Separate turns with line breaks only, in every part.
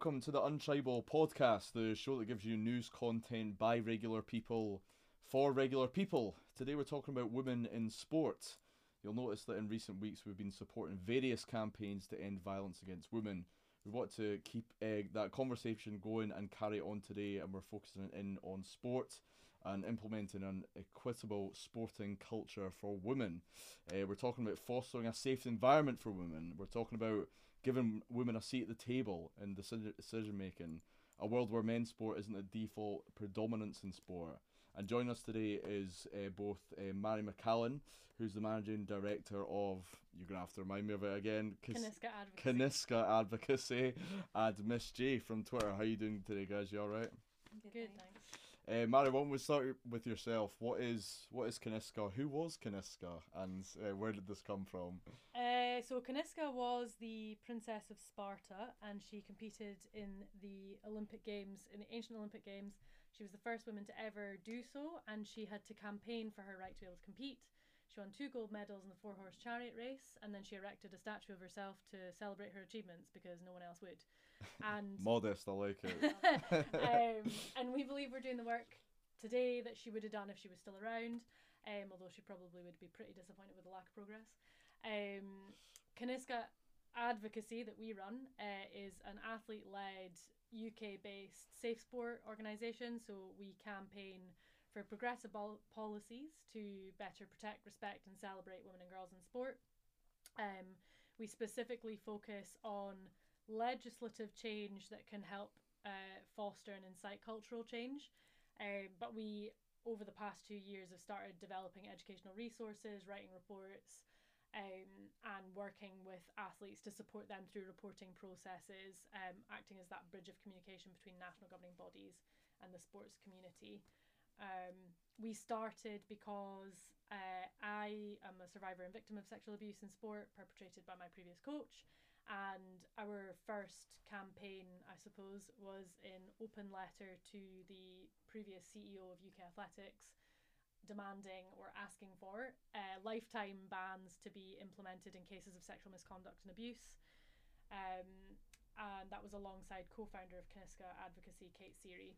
welcome to the Untribal podcast, the show that gives you news content by regular people for regular people. Today we're talking about women in sport. You'll notice that in recent weeks we've been supporting various campaigns to end violence against women. We want to keep that conversation going and carry it on today, and we're focusing in on sport and implementing an equitable sporting culture for women. We're talking about fostering a safe environment for women. We're talking about giving women a seat at the table in decision making. A world where men's sport isn't the default predominance in sport. And joining us today is both Mary McCallan, who's the Managing Director of, you're going to have to remind me of it again, Caniska Advocacy, and Miss J from Twitter. How are you doing today, guys? You alright?
Good, thanks.
Mary, why don't we start with yourself? What is Caniska? Who was Caniska? And where did this come from?
So Caniska was the Princess of Sparta, and she competed in the Olympic Games, in the ancient Olympic Games. She was the first woman to ever do so, and she had to campaign for her right to be able to compete. She won 2 gold medals in the 4-horse chariot race, and then she erected a statue of herself to celebrate her achievements because no one else would. And
modest, I like it.
And we believe we're doing the work today that she would have done if she was still around, although she probably would be pretty disappointed with the lack of progress. Caniska Advocacy that we run is an athlete-led UK-based safe sport organisation, so we campaign for progressive policies to better protect, respect and celebrate women and girls in sport. We specifically focus on legislative change that can help foster and incite cultural change. But we, over the past 2 years, have started developing educational resources, writing reports, and working with athletes to support them through reporting processes, acting as that bridge of communication between national governing bodies and the sports community. We started because I am a survivor and victim of sexual abuse in sport perpetrated by my previous coach, and our first campaign, I suppose, was an open letter to the previous CEO of UK Athletics demanding or asking for lifetime bans to be implemented in cases of sexual misconduct and abuse, and that was alongside co-founder of Caniska Advocacy, Kate Seary,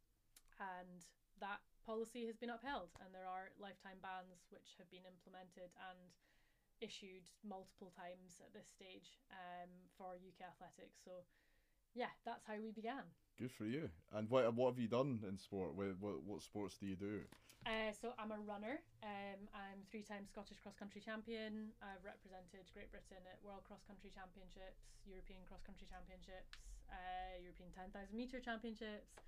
and that policy has been upheld, and there are lifetime bans which have been implemented and issued multiple times at this stage for UK Athletics. So yeah, that's how we began.
Good for you. And what have you done in sport? What sports do you do?
So I'm a runner. I'm 3-time Scottish cross-country champion. I've represented Great Britain at World Cross Country Championships, European Cross Country Championships, European 10,000 metre Championships.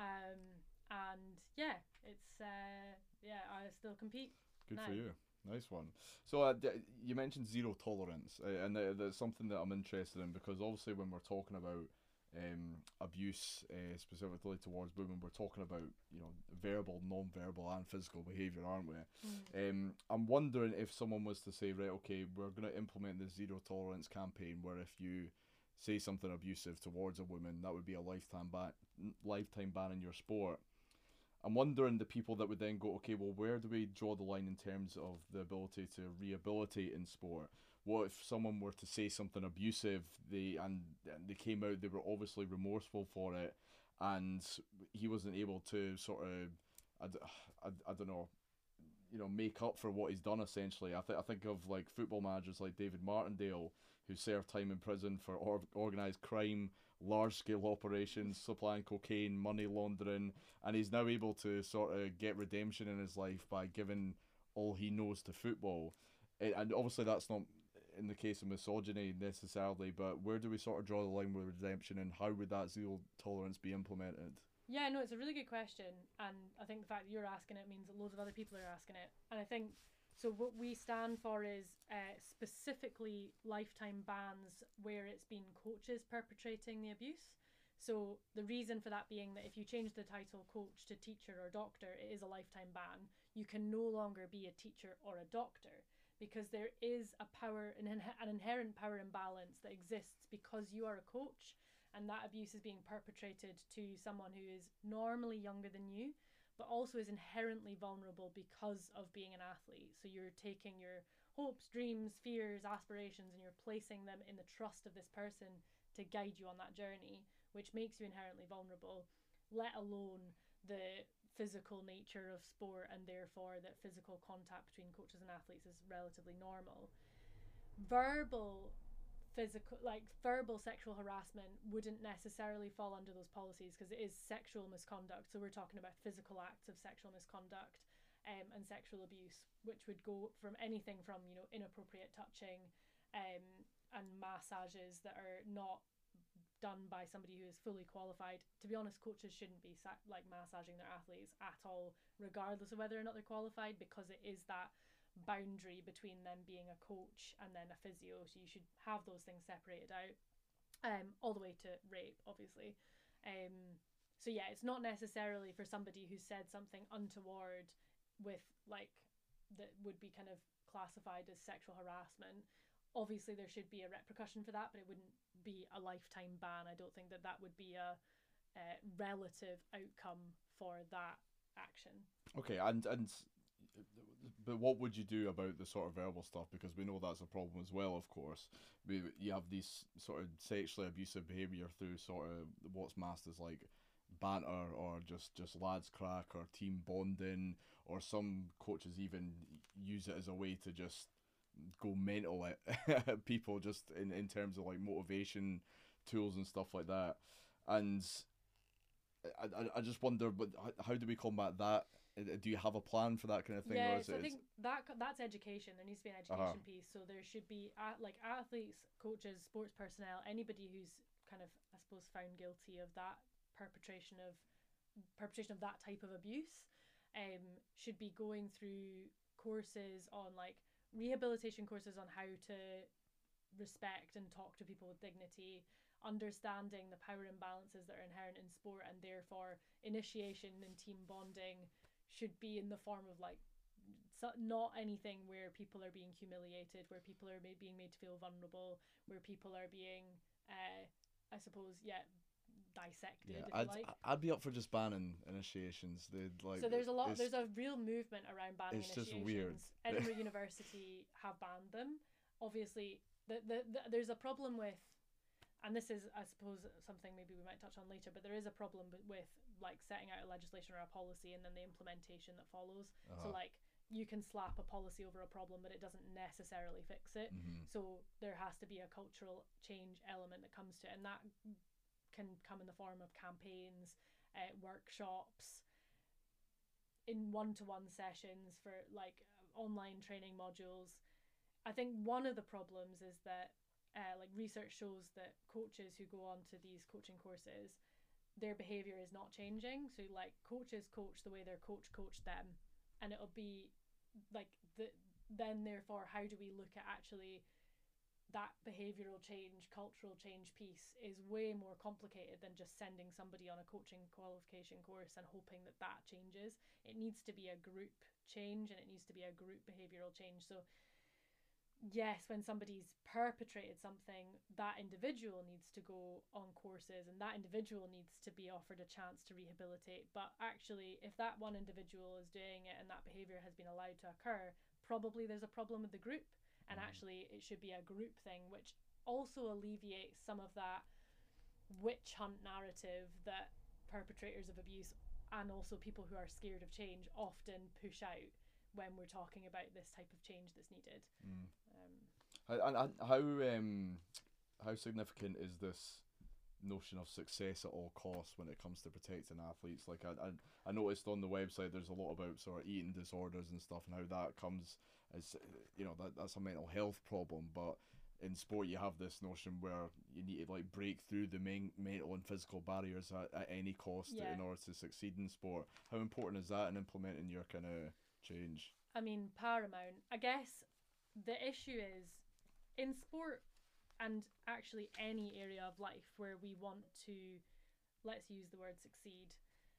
And yeah, it's I still compete.
Good
now.
For you. Nice one. So you mentioned zero tolerance, and that's something that I'm interested in, because obviously when we're talking about abuse, specifically towards women, we're talking about, you know, verbal, non-verbal and physical behaviour, aren't we? I'm wondering if someone was to say, right, okay, we're going to implement this zero tolerance campaign where if you say something abusive towards a woman, that would be a lifetime ban in your sport. I'm wondering the people that would then go, okay, well, where do we draw the line in terms of the ability to rehabilitate in sport? What if someone were to say something abusive, they came out, they were obviously remorseful for it, and he wasn't able to sort of, I don't know, you know, make up for what he's done essentially. I think of like football managers like David Martindale, who served time in prison for organised crime, large scale operations, supplying cocaine, money laundering, and he's now able to sort of get redemption in his life by giving all he knows to football. And obviously that's not in the case of misogyny necessarily, but where do we sort of draw the line with redemption, and how would that zero tolerance be implemented?
Yeah, no, it's a really good question, and I think the fact that you're asking it means that loads of other people are asking it. And I think, so what we stand for is specifically lifetime bans where it's been coaches perpetrating the abuse. So the reason for that being that if you change the title coach to teacher or doctor, it is a lifetime ban. You can no longer be a teacher or a doctor, because there is an inherent power imbalance that exists because you are a coach, and that abuse is being perpetrated to someone who is normally younger than you, but also is inherently vulnerable because of being an athlete. So you're taking your hopes, dreams, fears, aspirations, and you're placing them in the trust of this person to guide you on that journey, which makes you inherently vulnerable, let alone the physical nature of sport, and therefore that physical contact between coaches and athletes is relatively normal. Verbal verbal sexual harassment wouldn't necessarily fall under those policies because it is sexual misconduct. So we're talking about physical acts of sexual misconduct and sexual abuse, which would go from anything from, you know, inappropriate touching and massages that are not done by somebody who is fully qualified. To be honest, coaches shouldn't be massaging their athletes at all, regardless of whether or not they're qualified, because it is that boundary between them being a coach and then a physio. So you should have those things separated out, all the way to rape, obviously. So yeah, it's not necessarily for somebody who said something untoward with like that would be kind of classified as sexual harassment. Obviously there should be a repercussion for that, but it wouldn't be a lifetime ban. I don't think that that would be a relative outcome for that action.
Okay, and but what would you do about the sort of verbal stuff? Because we know that's a problem as well, of course. You have these sort of sexually abusive behaviour through sort of what's masked as like banter or just lads crack or team bonding, or some coaches even use it as a way to just go mental at people, just in terms of like motivation tools and stuff like that. And I just wonder, but how do we combat that? Do you have a plan for that kind of thing?
Yeah, so I think that's education. There needs to be an education piece. So there should be like athletes, coaches, sports personnel, anybody who's kind of, I suppose, found guilty of that perpetration of that type of abuse, should be going through courses on like rehabilitation courses on how to respect and talk to people with dignity, understanding the power imbalances that are inherent in sport, and therefore initiation and team bonding should be in the form of like not anything where people are being humiliated, where people are being made to feel vulnerable, where people are being I suppose dissected.
I'd be up for just banning initiations.
So there's a real movement around banning
it's
initiations.
Just weird.
Edinburgh University have banned them. Obviously there's a problem with, and this is, I suppose, something maybe we might touch on later, but there is a problem with like setting out a legislation or a policy and then the implementation that follows. So like you can slap a policy over a problem, but it doesn't necessarily fix it. So there has to be a cultural change element that comes to it, and that can come in the form of campaigns, workshops, in one-to-one sessions for like online training modules. I think one of the problems is that like research shows that coaches who go on to these coaching courses, their behavior is not changing. So like coaches coach the way their coach coached them, and it'll be like then therefore how do we look at actually that behavioral change, cultural change piece is way more complicated than just sending somebody on a coaching qualification course and hoping that that changes. It needs to be a group change, and it needs to be a group behavioral change. So yes, when somebody's perpetrated something, that individual needs to go on courses and that individual needs to be offered a chance to rehabilitate. But actually, if that one individual is doing it and that behaviour has been allowed to occur, probably there's a problem with the group. And actually it should be a group thing, which also alleviates some of that witch hunt narrative that perpetrators of abuse and also people who are scared of change often push out when we're talking about this type of change that's needed.
How significant is this notion of success at all costs when it comes to protecting athletes? Like I noticed on the website there's a lot about sort of eating disorders and stuff, and how that comes as, you know, that's a mental health problem, but in sport you have this notion where you need to like break through the main mental and physical barriers at any cost in order to succeed in sport. How important is that in implementing your kind of change?
I mean, paramount. I guess the issue is in sport, and actually any area of life where we want to, let's use the word succeed,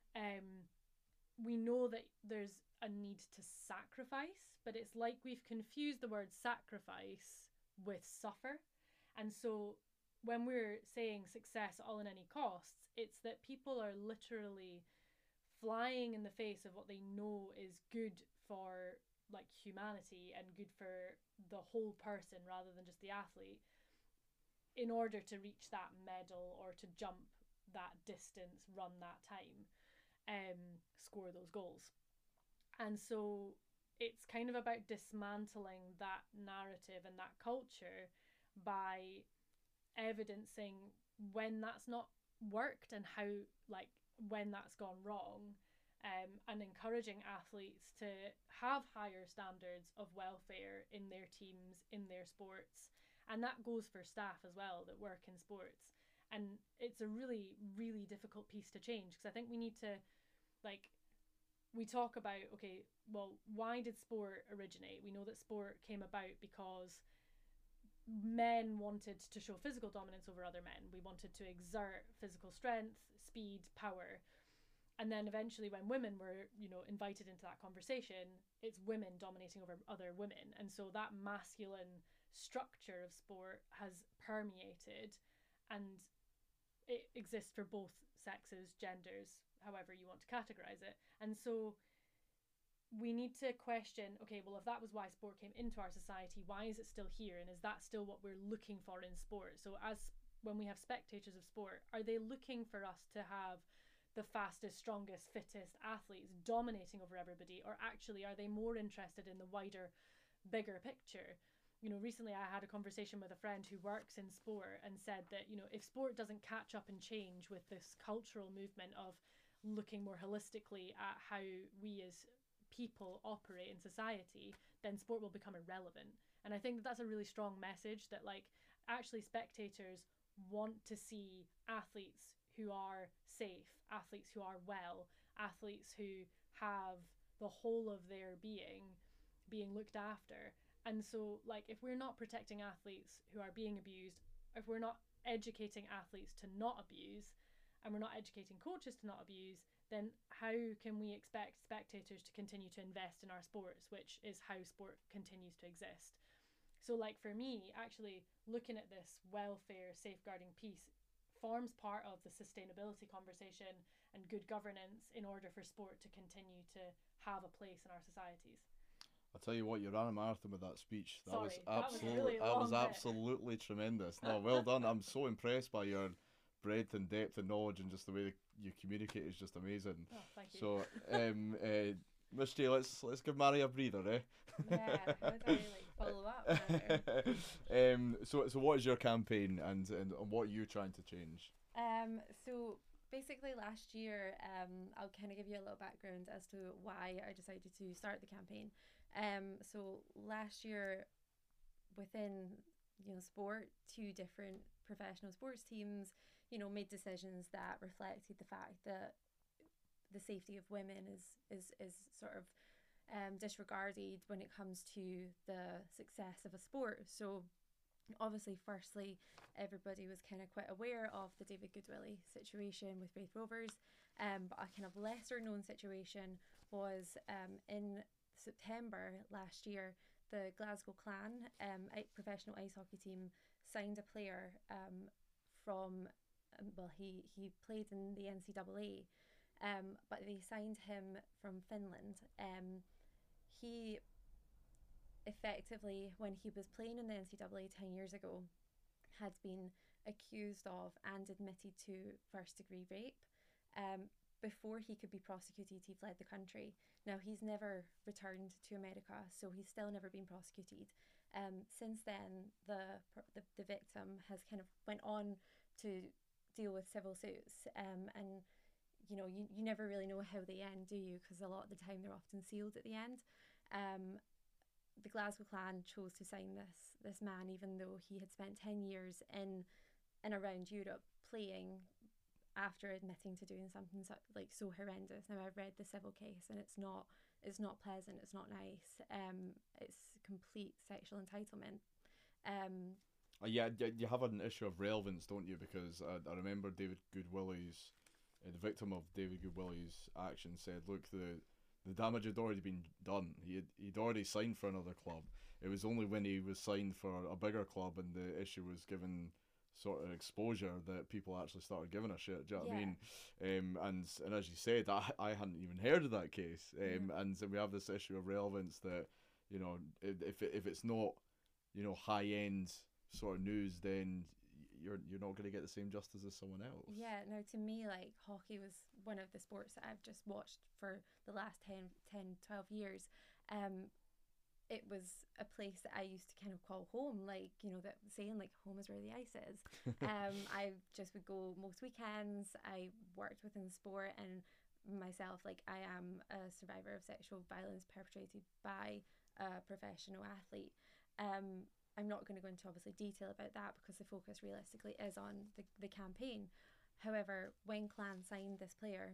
we know that there's a need to sacrifice, but it's like we've confused the word sacrifice with suffer. And so when we're saying success all in any costs, it's that people are literally flying in the face of what they know is good for like humanity and good for the whole person rather than just the athlete, in order to reach that medal or to jump that distance, run that time, score those goals. And so it's kind of about dismantling that narrative and that culture by evidencing when that's not worked and how, like, when that's gone wrong, and encouraging athletes to have higher standards of welfare in their teams, in their sports. And that goes for staff as well that work in sports. And it's a really, really difficult piece to change, because I think we need to, like, we talk about, okay, well, why did sport originate? We know that sport came about because men wanted to show physical dominance over other men. We wanted to exert physical strength, speed, power. And then eventually when women were, invited into that conversation, it's women dominating over other women. And so that masculine structure of sport has permeated, and it exists for both sexes, genders, however you want to categorize it. And so we need to question, okay, well, if that was why sport came into our society, why is it still here? And is that still what we're looking for in sport? So when we have spectators of sport, are they looking for us to have the fastest, strongest, fittest athletes dominating over everybody? Or actually, are they more interested in the wider, bigger picture? Recently I had a conversation with a friend who works in sport and said that, if sport doesn't catch up and change with this cultural movement of looking more holistically at how we as people operate in society, then sport will become irrelevant. And I think that that's a really strong message, that, like, actually spectators want to see athletes who are safe, athletes who are well, athletes who have the whole of their being looked after. And so, like, if we're not protecting athletes who are being abused, if we're not educating athletes to not abuse, and we're not educating coaches to not abuse, then how can we expect spectators to continue to invest in our sports, which is how sport continues to exist? So, like, for me, actually looking at this welfare safeguarding piece forms part of the sustainability conversation and good governance in order for sport to continue to have a place in our societies.
I'll tell you what, you ran a marathon with that speech. That
Sorry,
was absolutely tremendous. No, well done. I'm so impressed by your breadth and depth and knowledge, and just the way that you communicate is just amazing.
Oh, thank you.
So, Miss J, let's give Mari a breather, eh?
Yeah, how do I follow up?
So what is your campaign, and what are you trying to change?
So basically last year, I'll kind of give you a little background as to why I decided to start the campaign. So last year, within sport, 2 different professional sports teams, made decisions that reflected the fact that the safety of women is sort of disregarded when it comes to the success of a sport. So obviously, firstly, everybody was kind of quite aware of the David Goodwillie situation with Raith Rovers, but a kind of lesser known situation was in September last year, the Glasgow Clan professional ice hockey team signed a player from, he played in the NCAA, but they signed him from Finland. He effectively, when he was playing in the NCAA 10 years ago, had been accused of and admitted to first-degree rape. Before he could be prosecuted, he fled the country. Now, he's never returned to America, so he's still never been prosecuted. Since then, the victim has kind of went on to deal with civil suits, and you never really know how they end, do you? Because a lot of the time they're often sealed at the end. The Glasgow Clan chose to sign this man, even though he had spent 10 years in and around Europe playing, after admitting to doing something so horrendous. Now, I've read the civil case, and it's not pleasant. It's not nice. It's complete sexual entitlement.
Yeah, you have an issue of relevance, don't you? Because I remember David Goodwillie's, the victim of David Goodwillie's action said, look, the damage had already been done. He'd already signed for another club. It was only when he was signed for a bigger club and the issue was given sort of exposure that people actually started giving a shit. Do you know what I mean? And as you said, I hadn't even heard of that case. And so we have this issue of relevance that, if it's not, high end sort of news, then you're not going to get the same justice as someone else.
Yeah, now to me, like, hockey was one of the sports that I've just watched for the last 10, 12 years. It was a place that I used to kind of call home, like, you know, that saying, like, home is where the ice is. I just would go most weekends. I worked within the sport, and myself, like, I am a survivor of sexual violence perpetrated by a professional athlete. I'm not going to go into obviously detail about that because the focus realistically is on the campaign. However, when Clan signed this player,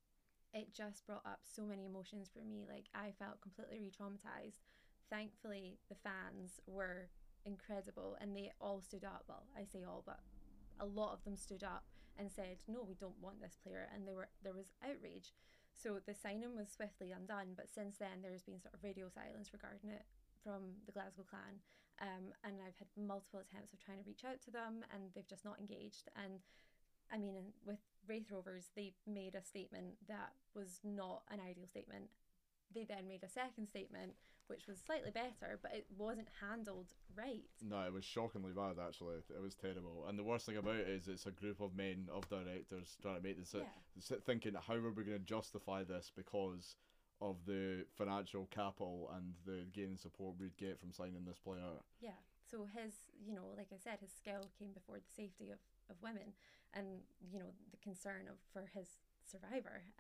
it just brought up so many emotions for me. Like, I felt completely re-traumatized. Thankfully, the fans were incredible and they all stood up. Well, I say all, but a lot of them stood up and said, no, we don't want this player. And there was outrage. So the signing was swiftly undone. But since then, there's been sort of radio silence regarding it from the Glasgow Clan. And I've had multiple attempts of trying to reach out to them and they've just not engaged. And I mean, with Wraith Rovers, they made a statement that was not an ideal statement. They then made a second statement, which was slightly better, but it wasn't handled right.
No, it was shockingly bad, actually. It was terrible. And the worst thing about it is it's a group of men, of directors, trying to make this, thinking, how are we going to justify this because of the financial capital and the gaining support we'd get from signing this player?
Yeah. So his, you know, like I said, his skill came before the safety of women and, you know, the concern for his survivor.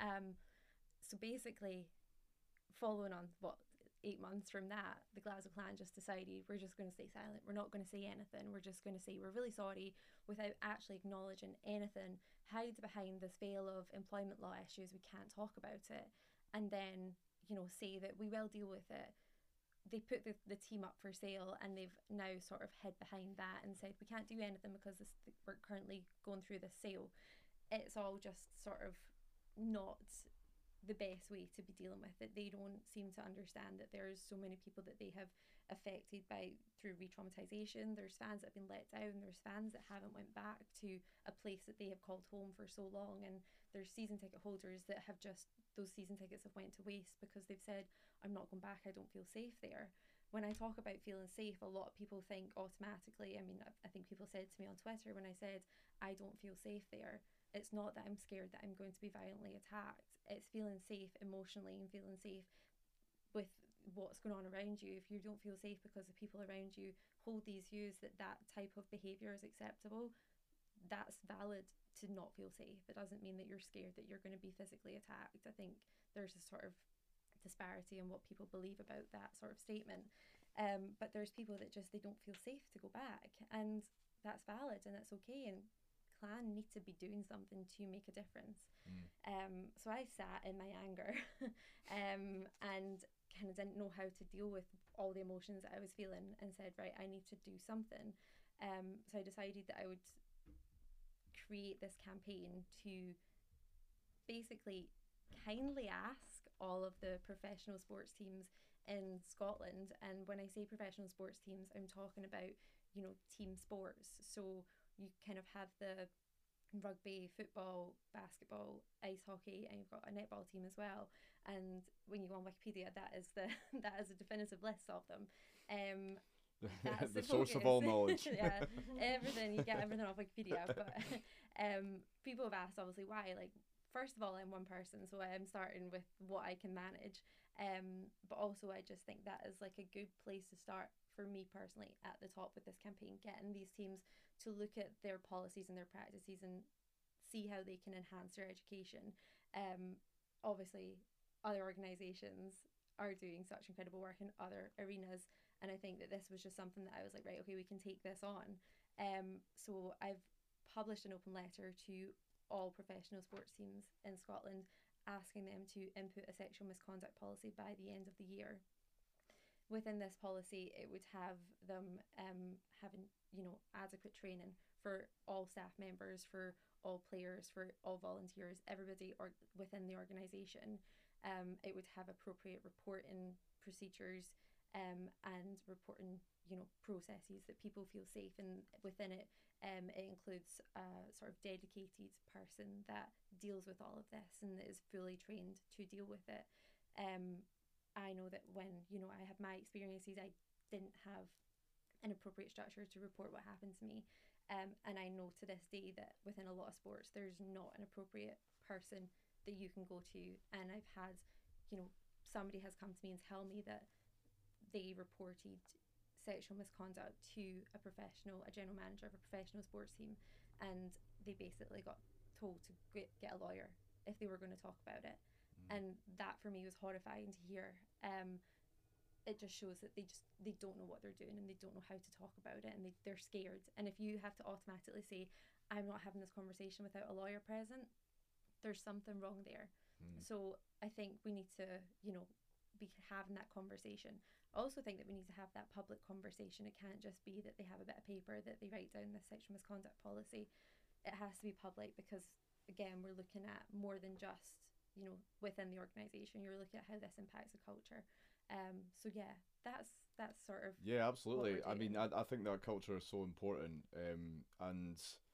So basically, following on 8 months from that, the Glasgow Clan just decided we're just going to stay silent. We're not going to say anything. We're just going to say we're really sorry without actually acknowledging anything, hide behind this veil of employment law issues. We can't talk about it. And then, you know, say that we will deal with it. They put the team up for sale and they've now sort of hid behind that and said we can't do anything because we're currently going through this sale. It's all just sort of not the best way to be dealing with it. They don't seem to understand that there's so many people that they have affected by through re-traumatization. There's fans that have been let down. There's fans that haven't went back to a place that they have called home for so long, and there's season ticket holders that have just, those season tickets have went to waste because they've said, I'm not going back, I don't feel safe there. When I talk about feeling safe, a lot of people think automatically, I mean, I think people said to me on Twitter when I said I don't feel safe there, it's not that I'm scared that I'm going to be violently attacked. It's feeling safe emotionally and feeling safe with what's going on around you. If you don't feel safe because the people around you hold these views that that type of behaviour is acceptable, that's valid to not feel safe. It doesn't mean that you're scared that you're going to be physically attacked. I think there's a sort of disparity in what people believe about that sort of statement. But there's people that just, they don't feel safe to go back, and that's valid and that's okay. And Clan need to be doing something to make a difference. So I sat in my anger and kind of didn't know how to deal with all the emotions that I was feeling and said, right, I need to do something. So I decided that I would create this campaign to basically kindly ask all of the professional sports teams in Scotland, and when I say professional sports teams, I'm talking about, you know, team sports. So you kind of have the rugby, football, basketball, ice hockey, and you've got a netball team as well. And when you go on Wikipedia, that is the definitive list of them. That's
the source of all knowledge.
Yeah, everything, you get everything off Wikipedia. But people have asked obviously why. Like, first of all, I'm one person, so I am starting with what I can manage. But also I just think that is like a good place to start for me personally at the top with this campaign, getting these teams to look at their policies and their practices and see how they can enhance their education. Obviously, other organisations are doing such incredible work in other arenas, and I think that this was just something that I was like, right, okay, we can take this on. So I've published an open letter to all professional sports teams in Scotland, asking them to input a sexual misconduct policy by the end of the year. Within this policy, it would have them having, you know, adequate training for all staff members, for all players, for all volunteers, everybody within the organisation. It would have appropriate reporting procedures and reporting, you know, processes that people feel safe. And within it, it includes a sort of dedicated person that deals with all of this and is fully trained to deal with it. I know that when, you know, I had my experiences, I didn't have an appropriate structure to report what happened to me. And I know to this day that within a lot of sports, there's not an appropriate person that you can go to. And I've had, somebody has come to me and tell me that they reported sexual misconduct to a general manager of a professional sports team, and they basically got told to get a lawyer if they were going to talk about it. And that for me was horrifying to hear. It just shows that they don't know what they're doing, and they don't know how to talk about it, and they're scared. And if you have to automatically say, I'm not having this conversation without a lawyer present, there's something wrong there. So I think we need to, be having that conversation. I also think that we need to have that public conversation. It can't just be that they have a bit of paper that they write down this sexual misconduct policy. It has to be public because, again, we're looking at more than just, within the organisation. You're looking at how this impacts the culture. So yeah, that's sort of
absolutely. I mean, I think that culture is so important, and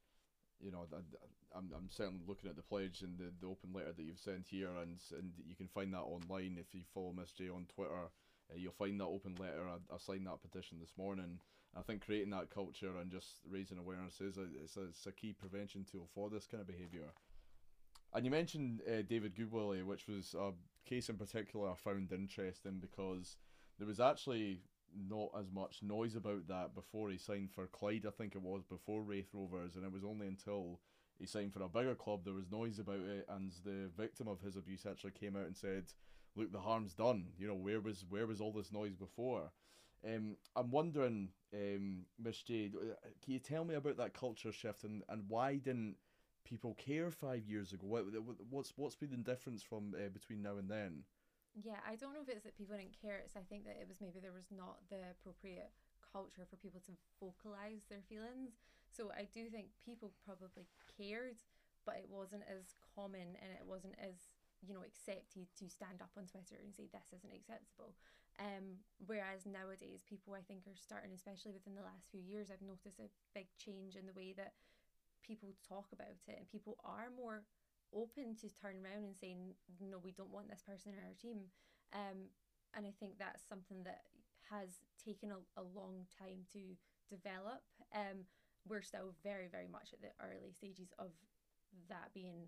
I'm certainly looking at the pledge and the open letter that you've sent here, and you can find that online if you follow Miss J on Twitter. You'll find that open letter. I signed that petition this morning. I think creating that culture and just raising awareness is it's a key prevention tool for this kind of behaviour. And you mentioned David Goodwillie, which was a case in particular I found interesting because there was actually not as much noise about that before he signed for Clyde, I think it was, before Raith Rovers, and it was only until he signed for a bigger club there was noise about it, and the victim of his abuse actually came out and said, look, the harm's done, where was all this noise before? I'm wondering, Miss J, can you tell me about that culture shift and why didn't people care 5 years ago? What's been the difference from between now and then?
Yeah, I don't know if it's that people didn't care. It's I think that it was maybe there was not the appropriate culture for people to vocalise their feelings. So I do think people probably cared, but it wasn't as common and it wasn't as, accepted to stand up on Twitter and say this isn't acceptable. Whereas nowadays people I think are starting, especially within the last few years, I've noticed a big change in the way that people talk about it, and people are more open to turn around and saying, no, we don't want this person in our team. And I think that's something that has taken a long time to develop. We're still very, very much at the early stages of that being,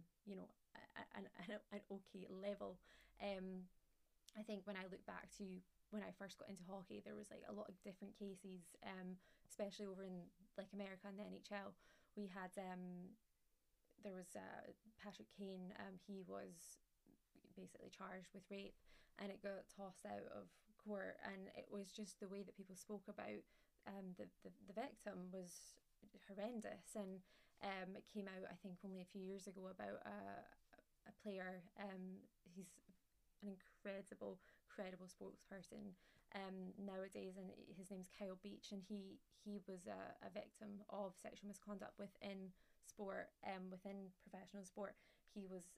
an okay level. I think when I look back to when I first got into hockey, there was like a lot of different cases, especially over in like America and the NHL. We had there was Patrick Kane. He was basically charged with rape, and it got tossed out of court. And it was just the way that people spoke about the victim was horrendous. And it came out, I think, only a few years ago about a player. He's an credible spokesperson nowadays, and his name's Kyle Beach, and he was a victim of sexual misconduct within sport, within professional sport. He was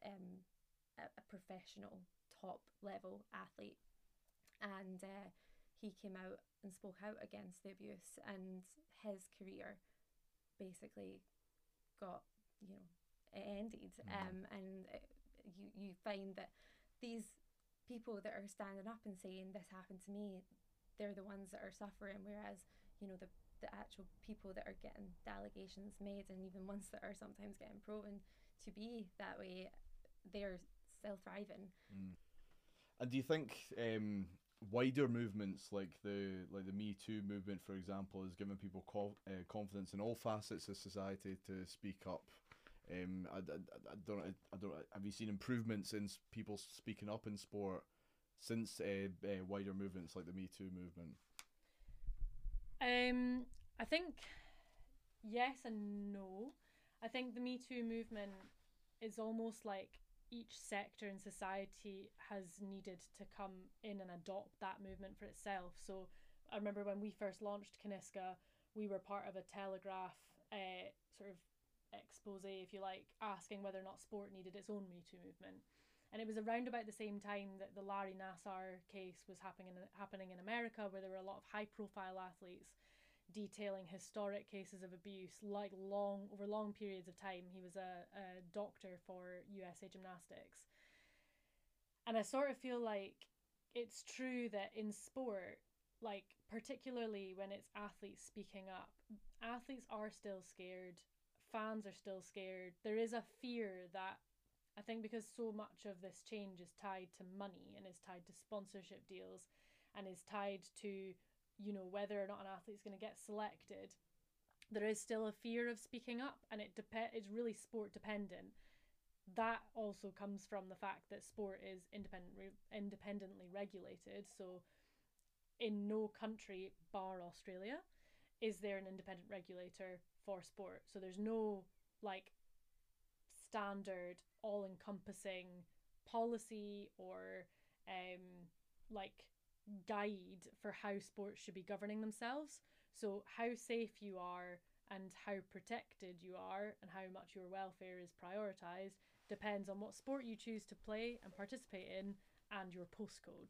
a professional top level athlete, and he came out and spoke out against the abuse, and his career basically got it ended. And you find that these people that are standing up and saying this happened to me, they're the ones that are suffering, whereas the actual people that are getting the allegations made, and even ones that are sometimes getting proven to be that way, they're still thriving.
And do you think wider movements like the Me Too movement, for example, has given people confidence in all facets of society to speak up? I don't. Have you seen improvements in people speaking up in sport since wider movements like the Me Too movement?
I think yes and no. I think the Me Too movement is almost like each sector in society has needed to come in and adopt that movement for itself. So I remember when we first launched Kaniska, we were part of a Telegraph sort of expose, if you like, asking whether or not sport needed its own Me Too movement. And it was around about the same time that the Larry Nassar case was happening in America, where there were a lot of high profile athletes detailing historic cases of abuse, like over long periods of time. He was a doctor for USA Gymnastics. And I sort of feel like it's true that in sport, like particularly when it's athletes speaking up, athletes are still scared, fans are still scared. There is a fear that, I think, because so much of this change is tied to money and is tied to sponsorship deals and is tied to, you know, whether or not an athlete's going to get selected, there is still a fear of speaking up, and it's really sport dependent. That also comes from the fact that sport is independently regulated. So in no country bar Australia is there an independent regulator for sport. So there's no like standard all-encompassing policy or like guide for how sports should be governing themselves. So how safe you are and how protected you are and how much your welfare is prioritized depends on what sport you choose to play and participate in and your postcode,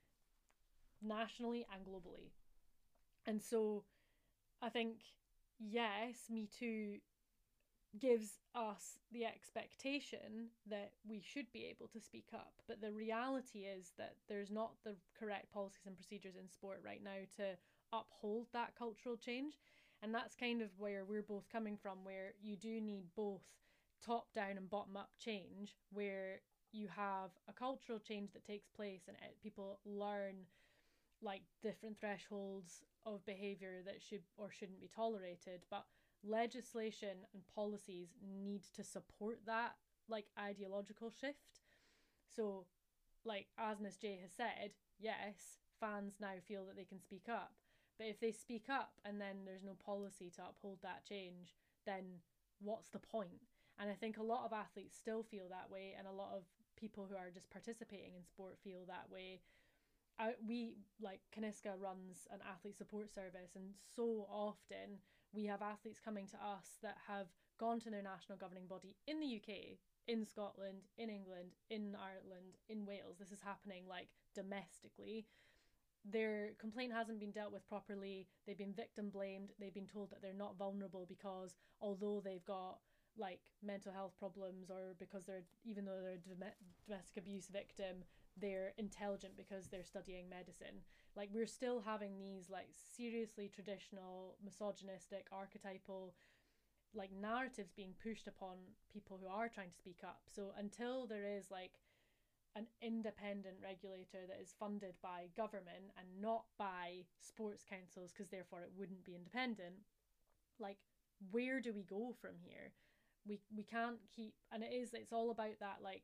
nationally and globally. And so I think, yes, Me Too gives us the expectation that we should be able to speak up. But the reality is that there's not the correct policies and procedures in sport right now to uphold that cultural change. And that's kind of where we're both coming from, where you do need both top down and bottom up change, where you have a cultural change that takes place and people learn like different thresholds of behavior that should or shouldn't be tolerated, but legislation and policies need to support that like ideological shift. So like as Miss J has said, yes, fans now feel that they can speak up, but if they speak up and then there's no policy to uphold that change, then what's the point? And I think a lot of athletes still feel that way, and a lot of people who are just participating in sport feel that way. We like Kaniska runs an athlete support service, and so often we have athletes coming to us that have gone to their national governing body in the UK, in Scotland, in England, in Ireland, in Wales. This is happening like domestically. Their complaint hasn't been dealt with properly. They've been victim blamed. They've been told that they're not vulnerable because although they've got like mental health problems, or because they're, even though they're a domestic abuse victim, they're intelligent because they're studying medicine. Like we're still having these like seriously traditional, misogynistic, archetypal like narratives being pushed upon people who are trying to speak up. So until there is like an independent regulator that is funded by government and not by sports councils, because therefore it wouldn't be independent, like where do we go from here? We can't keep, and it's all about that, like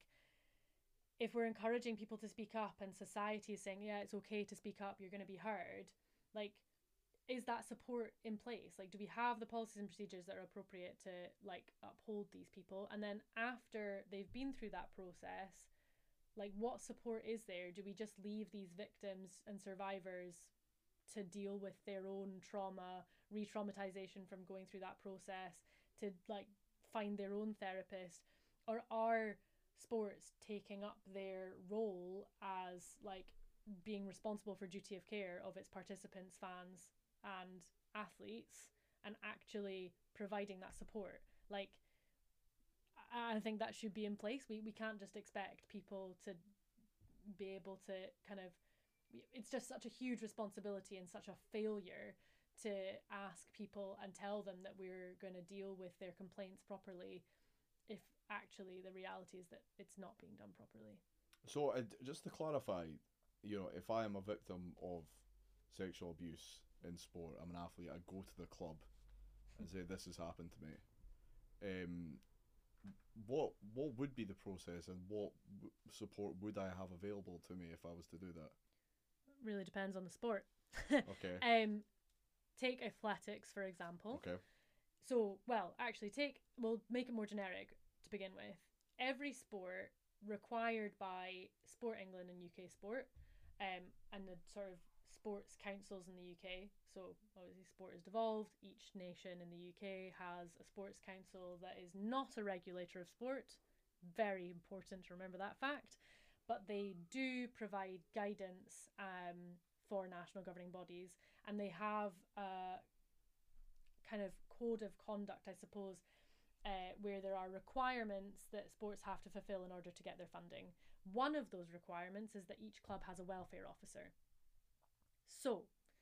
if we're encouraging people to speak up and society is saying, yeah, it's okay to speak up, you're going to be heard, like is that support in place? Like do we have the policies and procedures that are appropriate to like uphold these people? And then after they've been through that process, like what support is there? Do we just leave these victims and survivors to deal with their own trauma, re-traumatization from going through that process, to like find their own therapist? Or are sports taking up their role as like being responsible for duty of care of its participants, fans and athletes, and actually providing that support? Like I think that should be in place. We can't just expect people to be able to kind of, it's just such a huge responsibility and such a failure to ask people and tell them that we're going to deal with their complaints properly if actually the reality is that it's not being done properly.
So just to clarify, you know, if I am a victim of sexual abuse in sport, I'm an athlete, I go to the club and say this has happened to me. What would be the process, and what support would I have available to me if I was to do that?
Really depends on the sport.
Okay.
Take athletics for example.
Okay.
So, well, actually, we'll make it more generic to begin with. Every sport required by Sport England and UK Sport, and the sort of sports councils in the UK. So, obviously, sport is devolved. Each nation in the UK has a sports council that is not a regulator of sport. Very important to remember that fact. But they do provide guidance for national governing bodies, and they have a kind of code of conduct, I suppose, where there are requirements that sports have to fulfill in order to get their funding. One of those requirements is that each club has a welfare officer. So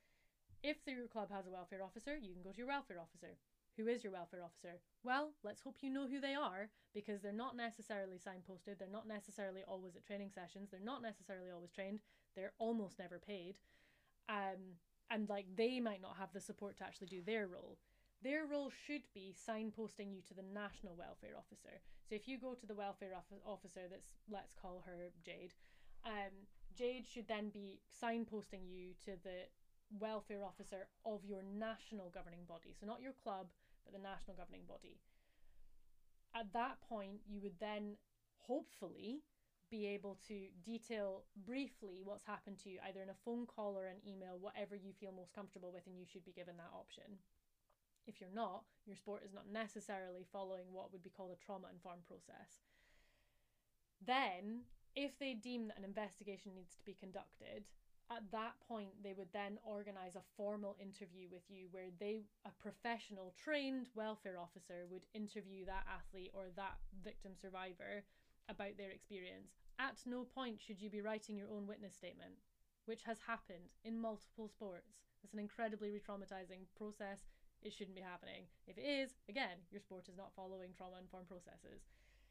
If your club has a welfare officer, you can go to your welfare officer. Who is your welfare officer? Well, let's hope you know who they are, because they're not necessarily signposted, they're not necessarily always at training sessions, they're not necessarily always trained, they're almost never paid. And like, they might not have the support to actually do their role. Their role should be signposting you to the national welfare officer. So if you go to the welfare officer that's, let's call her Jade, Jade should then be signposting you to the welfare officer of your national governing body. So not your club, but the national governing body. At that point, you would then hopefully be able to detail briefly what's happened to you, either in a phone call or an email, whatever you feel most comfortable with, and you should be given that option. If you're not, your sport is not necessarily following what would be called a trauma-informed process. Then, if they deem that an investigation needs to be conducted, at that point they would then organise a formal interview with you, where a professional trained welfare officer would interview that athlete or that victim survivor about their experience. At no point should you be writing your own witness statement, which has happened in multiple sports. It's an incredibly re-traumatizing process. It shouldn't be happening. If it is, again, your sport is not following trauma-informed processes.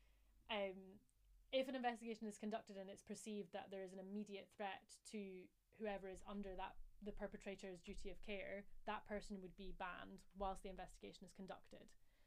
If an investigation is conducted and it's perceived that there is an immediate threat to whoever is under the perpetrator's duty of care, that person would be banned whilst the investigation is conducted.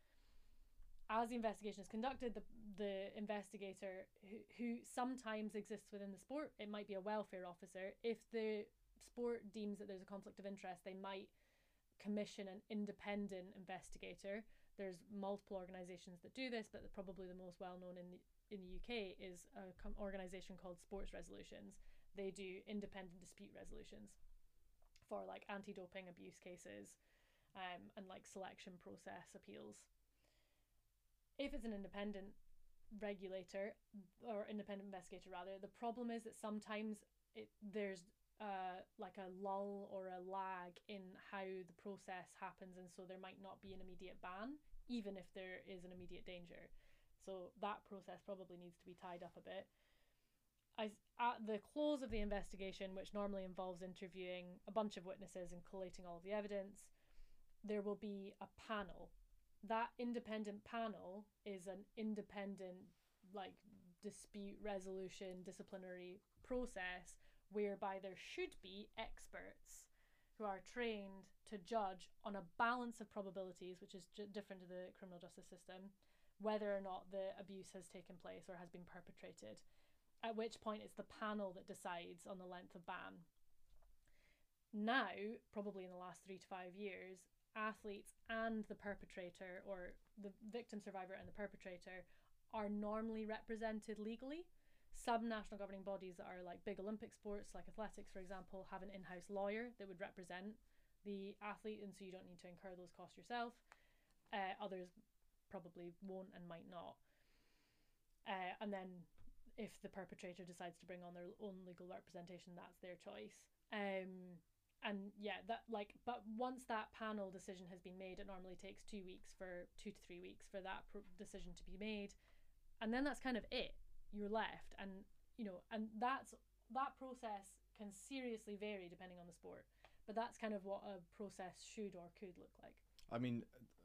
As the investigation is conducted, the investigator who sometimes exists within the sport, it might be a welfare officer. If the sport deems that there's a conflict of interest, they might commission an independent investigator. There's multiple organisations that do this, but probably the most well known in the UK is an organisation called Sports Resolutions. They do independent dispute resolutions for like anti-doping abuse cases, and like selection process appeals. If it's an independent regulator or independent investigator rather, the problem is that sometimes there's like a lull or a lag in how the process happens, and so there might not be an immediate ban, even if there is an immediate danger. So that process probably needs to be tied up a bit. At the close of the investigation, which normally involves interviewing a bunch of witnesses and collating all of the evidence, there will be a panel. That independent panel is an independent, like, dispute resolution disciplinary process whereby there should be experts who are trained to judge on a balance of probabilities, which is different to the criminal justice system, whether or not the abuse has taken place or has been perpetrated. At which point it's the panel that decides on the length of ban. Now, probably in the last 3 to 5 years, athletes and the perpetrator, or the victim survivor and the perpetrator, are normally represented legally. Some national governing bodies that are like big Olympic sports, like athletics for example, have an in-house lawyer that would represent the athlete, and so you don't need to incur those costs yourself. Others probably won't and might not. And then if the perpetrator decides to bring on their own legal representation, that's their choice. And yeah, but once that panel decision has been made, it normally takes 2 to 3 weeks for that decision to be made, and then that's kind of it. You're left, and that process can seriously vary depending on the sport, but that's kind of what a process should or could look like.
I mean,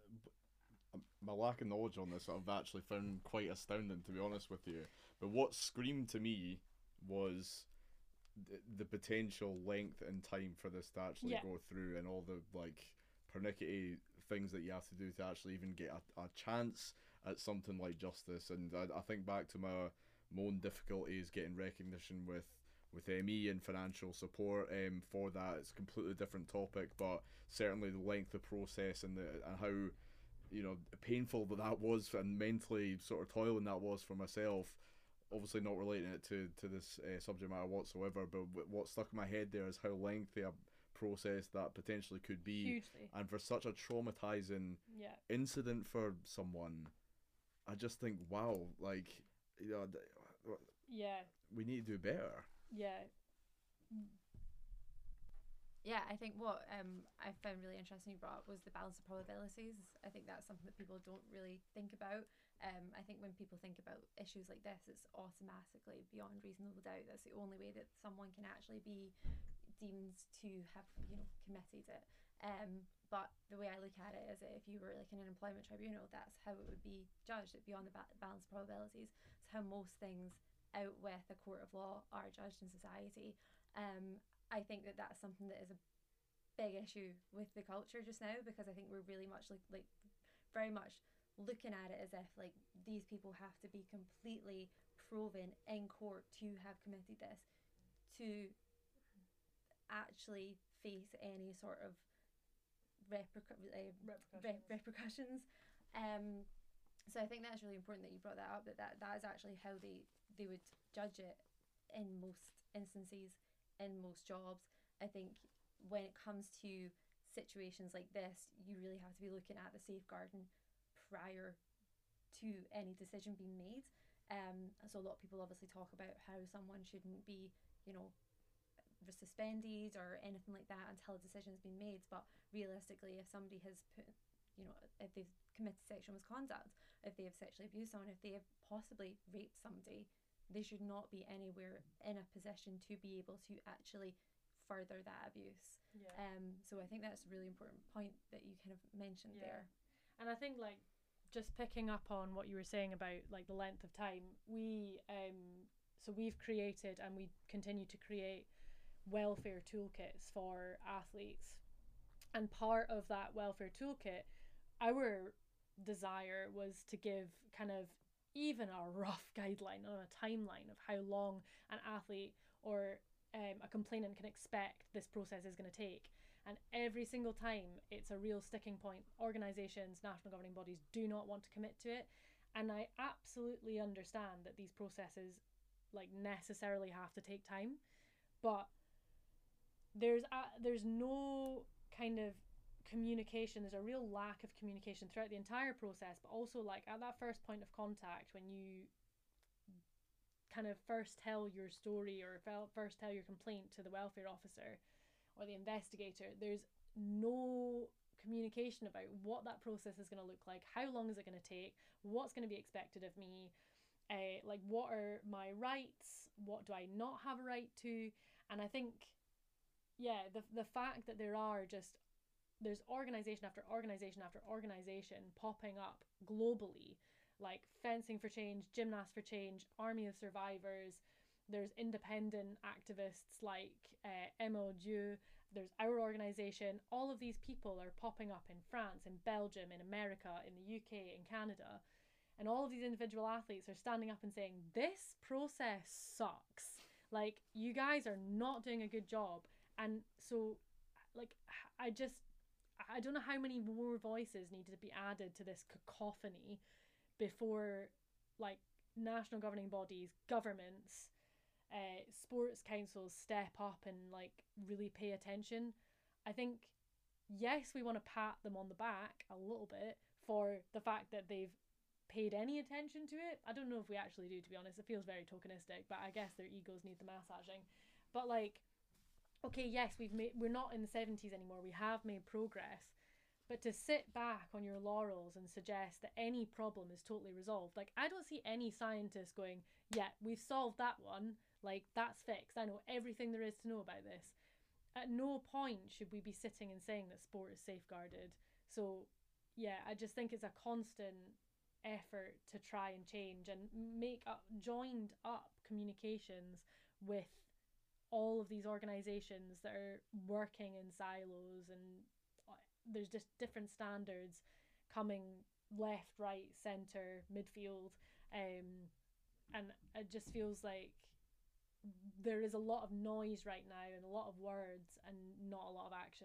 my lack of knowledge on this I've actually found quite astounding, to be honest with you. But what screamed to me was the potential length and time for this to actually go through, and all the like pernickety things that you have to do to actually even get a chance at something like justice. And I think back to my own difficulties getting recognition with ME and financial support for that. It's a completely different topic, but certainly the length of process and how painful that was, and mentally sort of toiling that was for myself. Obviously not relating it to this subject matter whatsoever, but what stuck in my head there is how lengthy a process that potentially could be.
Hugely.
And for such a traumatizing incident for someone, I just think, wow, like, we need to do better.
Yeah, I think what I found really interesting you brought up was the balance of probabilities. I think that's something that people don't really think about. I think when people think about issues like this, it's automatically beyond reasonable doubt. That's the only way that someone can actually be deemed to have, committed it. But the way I look at it is that if you were like in an employment tribunal, that's how it would be judged. It'd be on the balance of probabilities. It's how most things out with a court of law are judged in society. I think that that's something that is a big issue with the culture just now, because I think we're really much like very much looking at it as if like these people have to be completely proven in court to have committed this to actually face any sort of repercussions. So I think that's really important that you brought that up, that is actually how they would judge it in most instances, in most jobs. I think when it comes to situations like this, you really have to be looking at the safeguarding prior to any decision being made. So a lot of people obviously talk about how someone shouldn't be, suspended or anything like that until a decision's been made. But realistically, if somebody has put, if they've committed sexual misconduct, if they have sexually abused someone, if they have possibly raped somebody, they should not be anywhere in a position to be able to actually further that abuse.
Yeah.
So I think that's a really important point that you kind of mentioned there.
And I think like just picking up on what you were saying about like the length of time, we've created and we continue to create welfare toolkits for athletes, and part of that welfare toolkit, our desire was to give kind of even a rough guideline on a timeline of how long an athlete or a complainant can expect this process is going to take. And every single time it's a real sticking point. Organisations, national governing bodies do not want to commit to it, and I absolutely understand that these processes like necessarily have to take time, but there's no kind of communication. There's a real lack of communication throughout the entire process, but also like at that first point of contact when you kind of first tell your story or first tell your complaint to the welfare officer or the investigator, there's no communication about what that process is going to look like, how long is it going to take, what's going to be expected of me, like what are my rights, what do I not have a right to. And I think the fact that there's organisation after organisation after organisation popping up globally, like Fencing for Change, Gymnasts for Change, Army of Survivors, there's independent activists like Emma Dieu, there's our organisation, all of these people are popping up in France, in Belgium, in America, in the UK, in Canada, and all of these individual athletes are standing up and saying, this process sucks, like you guys are not doing a good job. And so like I don't know how many more voices need to be added to this cacophony before like national governing bodies, governments, sports councils step up and like really pay attention. I think yes, we want to pat them on the back a little bit for the fact that they've paid any attention to it. I don't know if we actually do, to be honest. It feels very tokenistic, but I guess their egos need the massaging. But like, okay, yes, we're not in the 70s anymore. We have made progress. But to sit back on your laurels and suggest that any problem is totally resolved, like I don't see any scientist going, yeah, we've solved that one, like that's fixed, I know everything there is to know about this. At no point should we be sitting and saying that sport is safeguarded. So yeah, I just think it's a constant effort to try and change and make joined up communications with all of these organisations that are working in silos, and there's just different standards coming left, right, centre, midfield, and it just feels like there is a lot of noise right now and a lot of words and not a lot of action.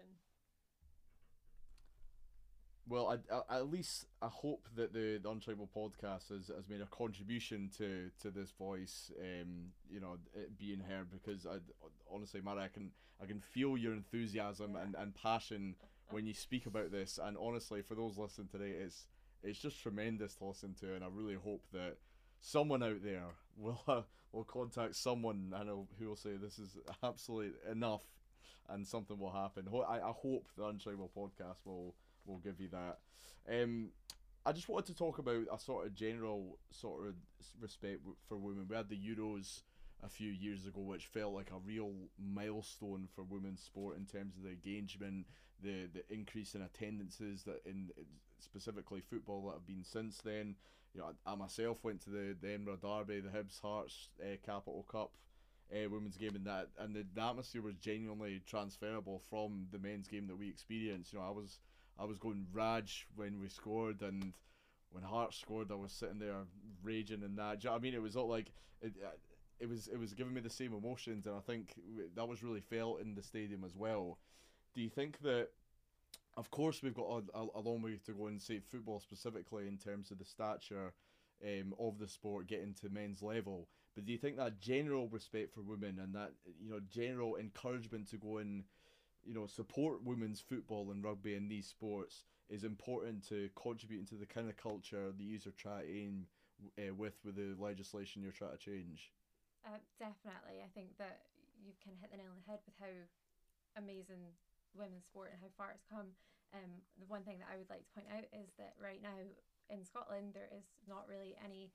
Well, I at least I hope that the Untrainable podcast has made a contribution to this voice, it being heard, because honestly, Mara, I can feel your enthusiasm and passion when you speak about this, and honestly, for those listening today, it's just tremendous to listen to, and I really hope that someone out there will contact someone I know who will say this is absolutely enough, and something will happen. I hope the Untrainable podcast will give you that. I just wanted to talk about a sort of general sort of respect for women. We had the Euros a few years ago, which felt like a real milestone for women's sport in terms of the engagement, the increase in attendances that in specifically football that have been since then. You know, I myself went to the Edinburgh Derby, the Hibs Hearts Capital Cup women's game, and the atmosphere was genuinely transferable from the men's game that we experienced. You know, I was going rage when we scored, and when Hearts scored, I was sitting there raging and that. Do you know what I mean? It was all like it was giving me the same emotions, and I think that was really felt in the stadium as well. Do you think that? Of course, we've got a long way to go in, say, football specifically in terms of the stature of the sport getting to men's level. But do you think that general respect for women and that, you know, general encouragement to go and, you know, support women's football and rugby and these sports is important to contributing to the kind of culture that you are trying to aim with the legislation you're trying to change?
Definitely. I think that you've kind of hit the nail on the head with how amazing women's sport and how far it's come. The one thing that I would like to point out is that right now in Scotland there is not really any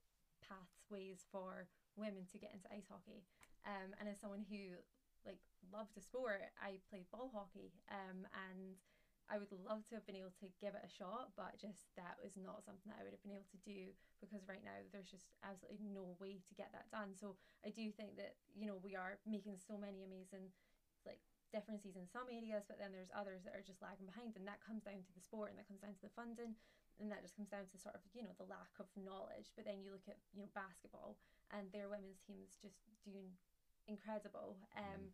pathways for women to get into ice hockey. And as someone who like loves the sport, I played ball hockey, and I would love to have been able to give it a shot, but just that was not something that I would have been able to do because right now there's just absolutely no way to get that done. So I do think that, you know, we are making so many amazing like differences in some areas, but then there's others that are just lagging behind, and that comes down to the sport, and that comes down to the funding, and that just comes down to sort of, you know, the lack of knowledge. But then you look at, you know, basketball, and their women's teams just doing incredible.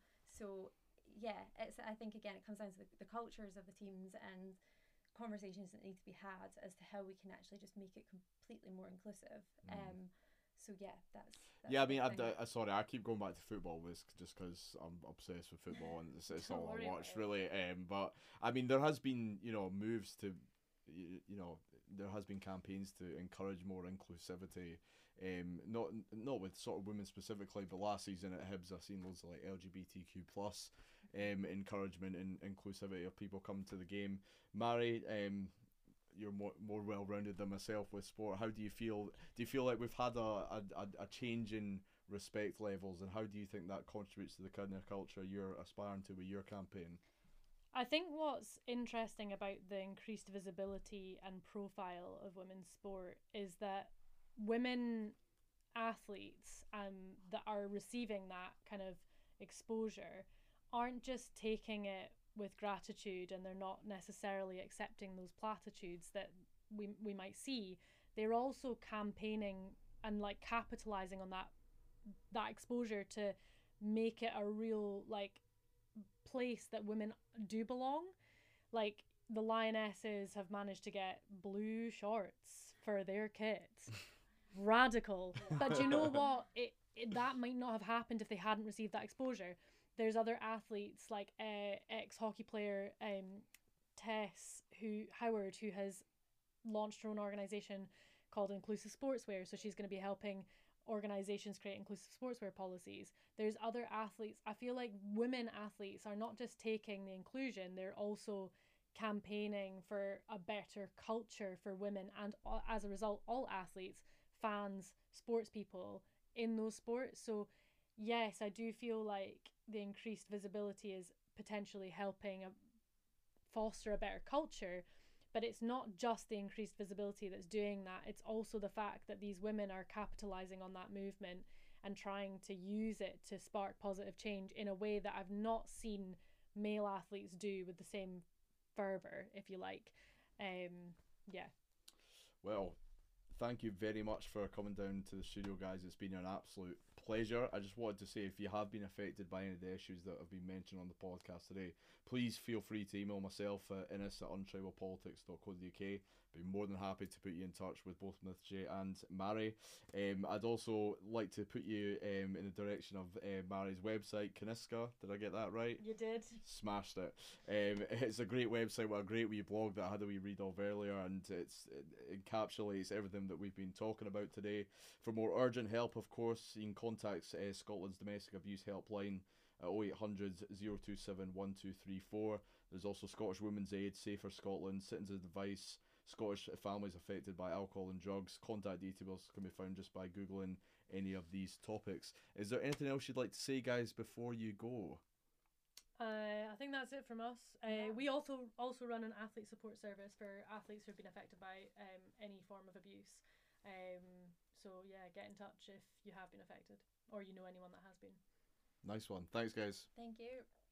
So yeah, it's, I think again it comes down to the cultures of the teams and conversations that need to be had as to how we can actually just make it completely more inclusive. So yeah, that's
yeah. I mean, sorry, I keep going back to football just because I'm obsessed with football and it's all I watch really. But I mean, there has been, you know, moves to, you know, there has been campaigns to encourage more inclusivity. Not with sort of women specifically, but last season at Hibs I've seen loads of like LGBTQ plus encouragement and inclusivity of people coming to the game. Mari, you're more well rounded than myself with sport. How do you feel? Do you feel like we've had a change in respect levels, and how do you think that contributes to the kind of culture you're aspiring to with your campaign?
I think what's interesting about the increased visibility and profile of women's sport is that women athletes that are receiving that kind of exposure aren't just taking it with gratitude, and they're not necessarily accepting those platitudes that we might see. They're also campaigning and like capitalizing on that exposure to make it a real like place that women do belong. Like the Lionesses have managed to get blue shorts for their kids. Radical. But you know what? That might not have happened if they hadn't received that exposure. There's other athletes like ex-hockey player Tess Howard, who has launched her own organisation called Inclusive Sportswear. So she's going to be helping organisations create inclusive sportswear policies. There's other athletes. I feel like women athletes are not just taking the inclusion, they're also campaigning for a better culture for women, and as a result, all athletes, fans, sports people in those sports. So yes, I do feel like the increased visibility is potentially helping foster a better culture, but it's not just the increased visibility that's doing that. It's also the fact that these women are capitalizing on that movement and trying to use it to spark positive change in a way that I've not seen male athletes do with the same fervor, if you like. Yeah.
Well, thank you very much for coming down to the studio, guys. It's been an absolute pleasure. I just wanted to say, if you have been affected by any of the issues that have been mentioned on the podcast today, please feel free to email myself at innes@untribalpolitics.co.uk. Be more than happy to put you in touch with both J and Mari. I'd also like to put you in the direction of Mari's website, Kaniska. Did I get that right?
You did.
Smashed it. It's a great website with a great wee blog that I had a wee read of earlier, and it encapsulates everything that we've been talking about today. For more urgent help, of course, you can contact Scotland's Domestic Abuse Helpline at 0800 027 1234. There's also Scottish Women's Aid, Safer Scotland, Citizens Advice, Scottish families affected by alcohol and drugs. Contact details can be found just by googling any of these topics. Is there anything else you'd like to say, guys, before you go?
I think that's it from us. We also run an athlete support service for athletes who've been affected by any form of abuse. So yeah, get in touch if you have been affected or you know anyone that has been.
Nice one. Thanks, guys.
Thank you.